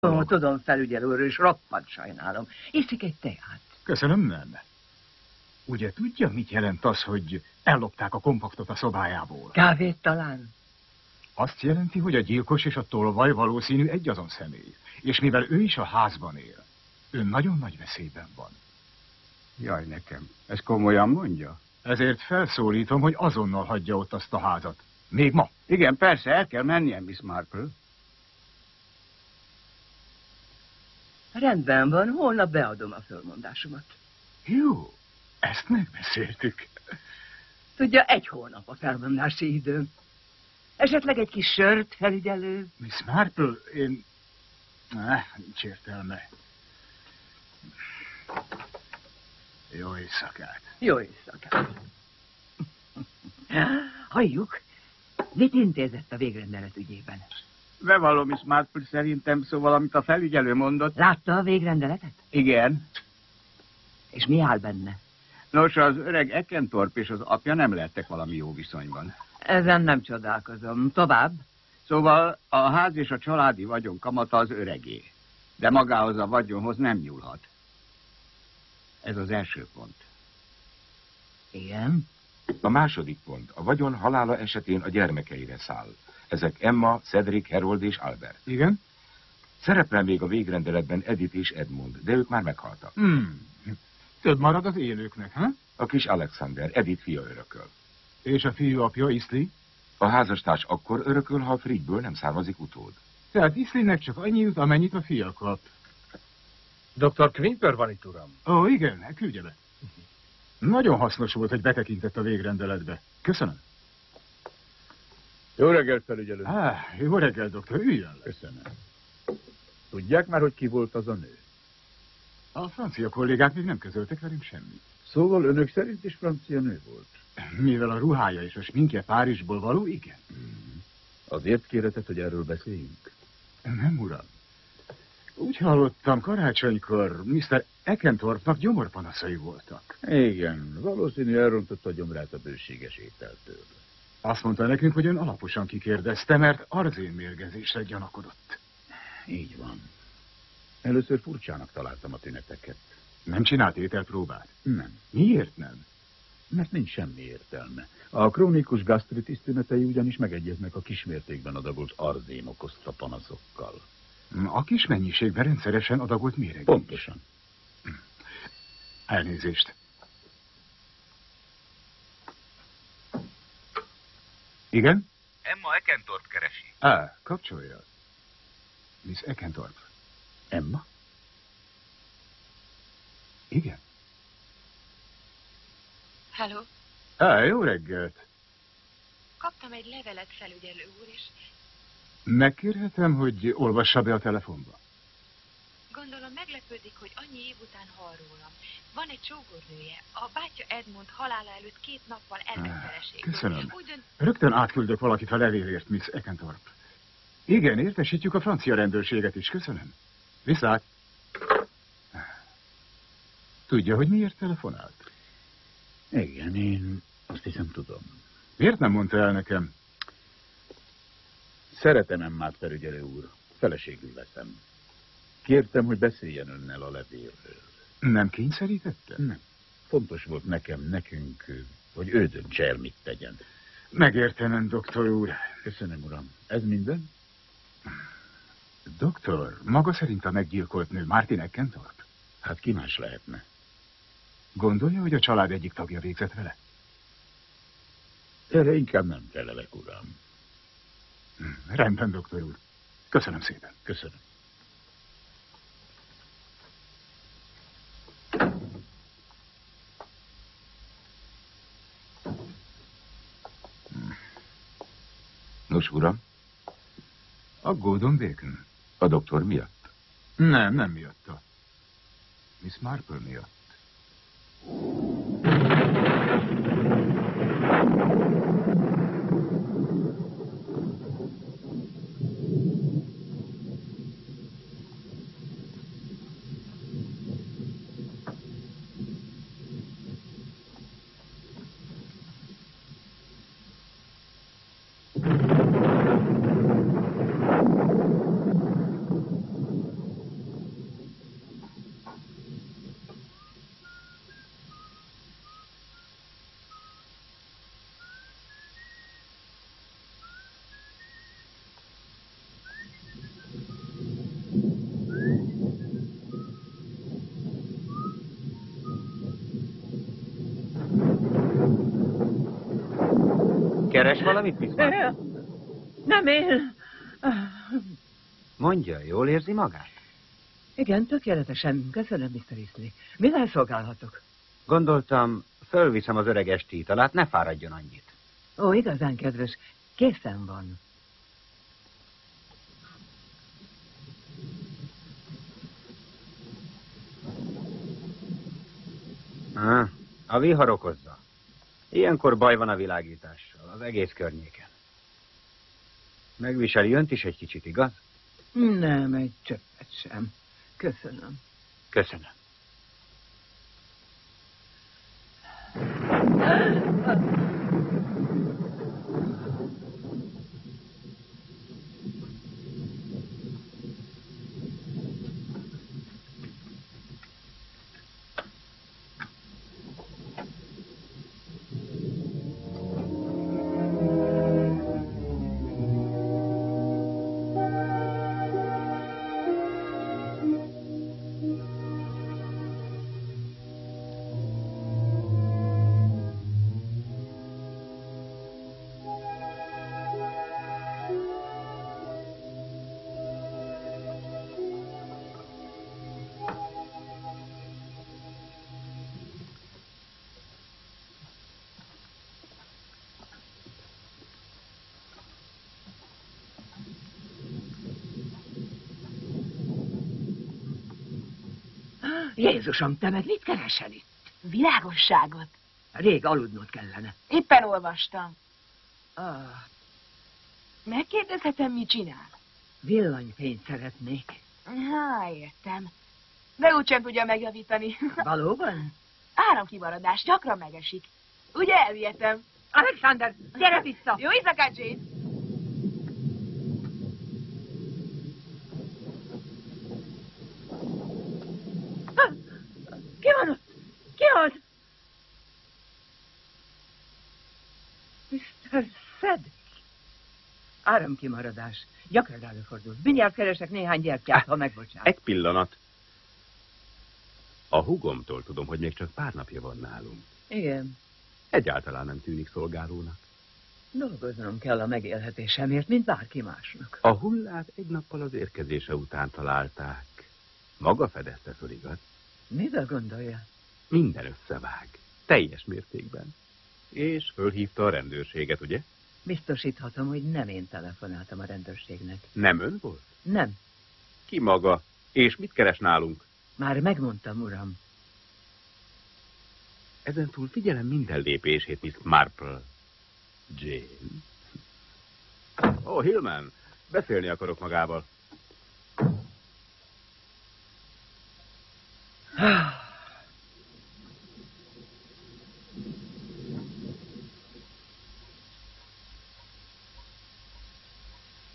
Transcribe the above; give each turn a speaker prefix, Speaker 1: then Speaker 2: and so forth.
Speaker 1: Ó, tudom, felügyelő úr, és roppant sajnálom. Iszik egy teát?
Speaker 2: Köszönöm, nem. Ugye tudja, mit jelent az, hogy ellopták a kompaktot a szobájából?
Speaker 1: Kávét talán?
Speaker 2: Azt jelenti, hogy a gyilkos és a tolvaj valószínű egyazon személy. És mivel ő is a házban él, ő nagyon nagy veszélyben van.
Speaker 3: Jaj, nekem. Ez komolyan mondja?
Speaker 2: Ezért felszólítom, hogy azonnal hagyja ott azt a házat. Még ma.
Speaker 3: Igen, persze, el kell mennie, Miss Marple.
Speaker 1: Rendben van, holnap beadom a fölmondásomat.
Speaker 2: Jó, ezt megbeszéltük.
Speaker 1: Tudja, 1 hónap a felmondási időm. Esetleg egy kis sört, felügyelő?
Speaker 2: Miss Marple, én... nincs értelme. Jó éjszakát.
Speaker 1: Jó éjszakát. Halljuk, mit intézett a végrendelet ügyében?
Speaker 3: Bevallom, Miss Marple, szerintem szóval, amit a felügyelő mondott.
Speaker 1: Látta a végrendeletet?
Speaker 3: Igen.
Speaker 1: És mi áll benne?
Speaker 3: Nos, az öreg Ekentorp és az apja nem lehettek valami jó viszonyban.
Speaker 1: Ezen nem csodálkozom. Tovább?
Speaker 3: Szóval a ház és a családi vagyon kamata az öregé. De magához a vagyonhoz nem nyúlhat. Ez az első pont.
Speaker 1: Igen.
Speaker 4: A második pont. A vagyon halála esetén a gyermekeire száll. Ezek Emma, Cedric, Harold és Albert.
Speaker 2: Igen?
Speaker 4: Szerepel még a végrendeletben Edith és Edmund, de ők már meghaltak.
Speaker 2: Több marad az élőknek, ha?
Speaker 4: A kis Alexander, Edith fia örököl.
Speaker 2: És a fiú apja, Isley?
Speaker 4: A házastárs akkor örököl, ha a Frickből nem származik utód.
Speaker 2: Tehát Isleynek csak annyi jut, amennyit a fia kap.
Speaker 5: Dr. Quimper van itt, uram.
Speaker 2: Ó, igen, küldje be. Nagyon hasznos volt, hogy betekintett a végrendeletbe. Köszönöm.
Speaker 5: Jó reggelt, felügyelő.
Speaker 2: Jó reggel, doktor, üljön le.
Speaker 5: Köszönöm. Tudják már, hogy ki volt az a nő?
Speaker 2: A francia kollégák még nem közöltek velünk semmit.
Speaker 5: Szóval önök szerint is francia nő volt?
Speaker 2: Mivel a ruhája és a sminkje Párizsból való, igen.
Speaker 5: Azért kéretett, hogy erről beszéljünk?
Speaker 2: Nem, uram. Úgy hallottam, karácsonykor Mr. Ekentorpnak gyomorpanaszai voltak.
Speaker 5: Igen, valószínű elrontott a gyomrát a bőséges ételtől.
Speaker 2: Azt mondta nekünk, hogy ön alaposan kikérdezte, mert arzénmérgezésre gyanakodott.
Speaker 5: Így van. Először furcsának találtam a tüneteket.
Speaker 2: Nem csinált ételpróbát?
Speaker 5: Nem.
Speaker 2: Miért nem?
Speaker 5: Mert nincs semmi értelme. A krónikus gasztritis tünetei ugyanis megegyeznek a kismértékben adagolt arzén okozta panaszokkal.
Speaker 2: A kis mennyiségben rendszeresen adagolt méreg.
Speaker 5: Pontosan.
Speaker 2: Elnézést. Igen?
Speaker 6: Emma Ekentorp keresi.
Speaker 2: Kapcsolja. Miss Ekentorp.
Speaker 5: Emma?
Speaker 2: Igen.
Speaker 7: Halló?
Speaker 2: Jó reggelt.
Speaker 7: Kaptam egy levelet, felügyelő úr, és
Speaker 2: Megkérhetem, hogy olvassa be a telefonba?
Speaker 7: gondolom meglepődik, hogy annyi év után hall rólam. Van egy csógornője. A bátyja Edmund halála előtt 2 nappal elment feleségül.
Speaker 2: Köszönöm.
Speaker 7: Úgy
Speaker 2: Rögtön átküldök valakit a levélért, Miss Ekentorp. Igen, értesítjük a francia rendőrséget is. Köszönöm. Viszlát. Tudja, hogy miért telefonált?
Speaker 5: Igen, én azt hiszem tudom.
Speaker 2: Miért nem mondta el nekem?
Speaker 5: Szeretem Emmát, felügyelő úr. Feleségül veszem. Kértem, hogy beszéljen önnel a levélről.
Speaker 2: Nem kényszerítette?
Speaker 5: Nem. Fontos volt nekünk, hogy ő döntse el, mit tegyen.
Speaker 2: Megértenem, doktor úr.
Speaker 5: Köszönöm, uram. Ez minden?
Speaker 2: Doktor, maga szerint a meggyilkolt nő Martin Ekentorp?
Speaker 5: Hát ki más lehetne?
Speaker 2: Gondolja, hogy a család egyik tagja végzett vele?
Speaker 5: Erre inkább nem felelek, uram.
Speaker 2: Rendben, doktor úr. Köszönöm szépen.
Speaker 5: Köszönöm.
Speaker 4: Nos, uram?
Speaker 2: Aggódom, Bacon.
Speaker 4: A doktor miatt?
Speaker 2: Nem miatta. Miss Marple miatt.
Speaker 3: valamit, Miss Marple?
Speaker 1: Nem én.
Speaker 3: Mondja, jól érzi magát?
Speaker 1: Igen, tökéletesen. Köszönöm, Mr. Isley. Mivel szolgálhatok?
Speaker 3: Gondoltam, fölviszem az öreg esti italát, ne fáradjon annyit.
Speaker 1: Ó, igazán kedves. Készen van.
Speaker 3: A vihar okozza. Ilyenkor baj van a világítással, az egész környéken. Megviseli önt is egy kicsit, igaz?
Speaker 1: Nem, egy csöppet sem. Köszönöm.
Speaker 3: Köszönöm.
Speaker 1: Jézusom, te meg mit keresel itt?
Speaker 7: Világosságot.
Speaker 1: Rég aludnod kellene.
Speaker 7: Éppen olvastam.
Speaker 1: Ah,
Speaker 7: Megkérdezhetem, mit csinál?
Speaker 1: villanyfényt szeretnék.
Speaker 7: Értem. De úgysem tudja megjavítani.
Speaker 1: Valóban?
Speaker 7: Áramkimaradás gyakran megesik. Ugye elvihetem?
Speaker 1: Alexander, gyere vissza!
Speaker 7: Jó éjszakát, Jane!
Speaker 1: Ki van ott? Ki az? Mr. Cedric. Áramkimaradás. Gyakran előfordul. Mindjárt keresek néhány gyertyát, ha megbocsát.
Speaker 8: Egy pillanat. A húgomtól tudom, hogy még csak pár napja van nálunk.
Speaker 1: Igen.
Speaker 8: Egyáltalán nem tűnik szolgálónak.
Speaker 1: Dolgoznom kell a megélhetésemért, mint bárki másnak.
Speaker 8: A hullát egy nappal az érkezése után találták. Maga fedezte föl, igaz?
Speaker 1: Mivel gondolja?
Speaker 8: Minden összevág. Teljes mértékben. És fölhívta a rendőrséget, ugye?
Speaker 1: Biztosíthatom, hogy nem én telefonáltam a rendőrségnek.
Speaker 8: Nem ön volt?
Speaker 1: Nem.
Speaker 8: Ki maga? És mit keres nálunk?
Speaker 1: Már megmondtam, uram.
Speaker 8: Ezentúl figyelem minden lépését, Miss Marple. Jane? Ó, Hillman, beszélni akarok magával.